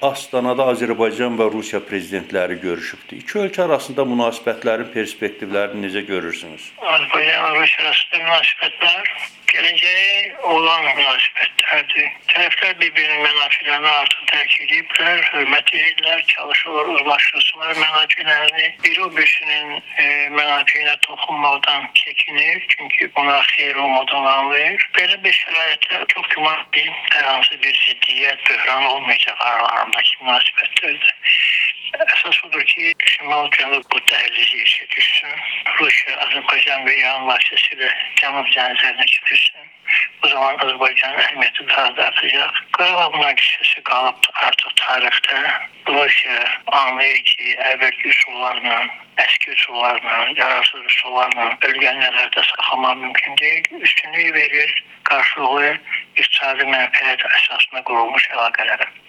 Astanada Azərbaycan və Rusiya prezidentləri görüşübdü. İki ölkə arasında münasibətlərin perspektivlərini necə görürsünüz? Azərbaycan və Rusiya arasında münasibətlər gələcəyi olan münasibətlərdir. Tərəflər bir-birinin mənafilərini artıq dərk ediblər, hörmət edirlər, çalışırlar, uzlaşdırsınlar mənafilərini. Biri o birisinin mənafiyinə toxunmaqdan çəkinir, çünki buna xeyir olmadığını anlayır. Belə bir şəraitdə çox güman deyil, hər hansı bir ziddiyyət, böhran olmayacaq aralarındakı münasibətlərdə. Əsas odur ki, Şimal-Cənub bu dəhlizi işə düşsün. Rusiya, Azərbaycan və İran vasitəsilə Cənub dənizlərinə çıxırsın. Bu zaman Azərbaycanın əhəmiyyəti daha da artacaq. Qarabağ münaqişəsi qalıb artıq tarixdə. Rusiya anlayır ki, əvvəlki üsullarla, əski üsullarla, yararsız üsullarla bölgəni nəzərdə saxlamaq mümkün deyil. Üstünlük verir, qarşılıqlı iqtisadi mənfəət əsasına qurulmuş əlaqələrə.